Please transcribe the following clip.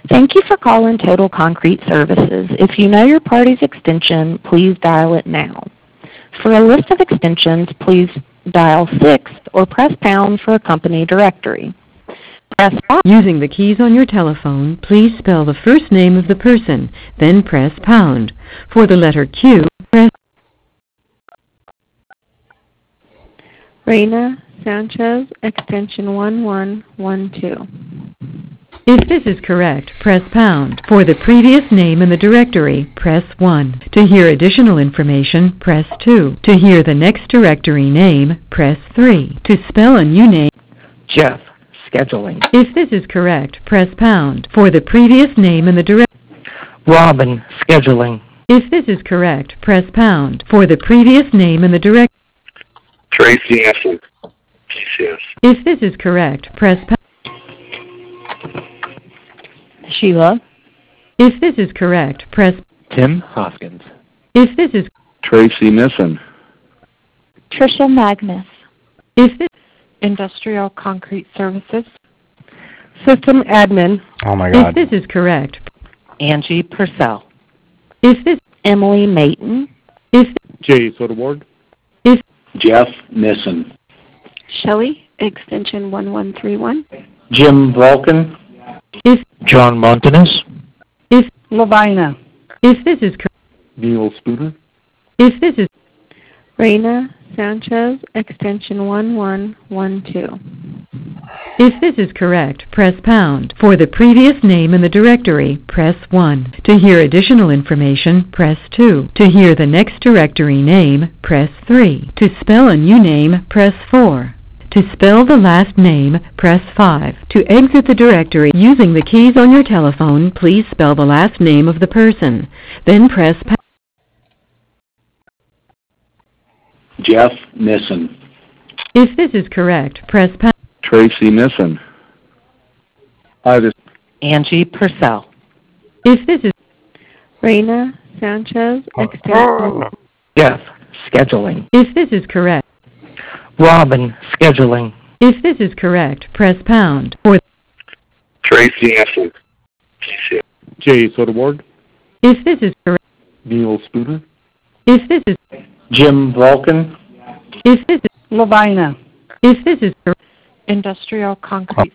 Thank you for calling Total Concrete Services. If you know your party's extension, please dial it now. For a list of extensions, please dial 6 or press pound for a company directory. Press 5. Using the keys on your telephone, please spell the first name of the person, then press pound. For the letter Q, press Reina Sanchez, extension 1112. If this is correct, press pound. For the previous name in the directory, press 1. To hear additional information, press 2. To hear the next directory name, press 3. To spell a new name, Jeff, scheduling. if this is correct, press pound. For the previous name in the directory, Robin, scheduling. if this is correct, press pound. For the previous name in the directory, Tracy Essen, PCS. if this is correct, press pound. Sheila. If this is correct, press. Tim Hoskins. If this is. Tracy Nissen. Tricia Magnus. If this. Industrial Concrete Services. System Admin. Oh my If God. this is correct. Angie Purcell. If this. Emily Mayton. If. Jay Soderborg. If. Jeff Nissen. Shelley, extension 1131. Jim Vulcan. If. John Montanus. If. Lavina. If this is. Neil Spooner. If this is. Reina Sanchez, extension 1112. If this is correct, press pound. For the previous name in the directory, press 1. To hear additional information, press 2. To hear the next directory name, press 3. To spell a new name, press 4. To spell the last name, press 5. To exit the directory using the keys on your telephone, please spell the last name of the person. Then press pound. Jeff Nissen. If this is correct, press pound. Tracy Nissen. Hi, this Angie Purcell. If this is. Reina Sanchez, extension. Jeff, scheduling. If this is correct. Robin, scheduling. If this is correct, press pound. For. Tracy Essen, PCS. Jay Soderborg. If this is correct. Neil Spooner. If this is. Jim Vulcan. If this is. Lavina. If this is correct. Industrial Concrete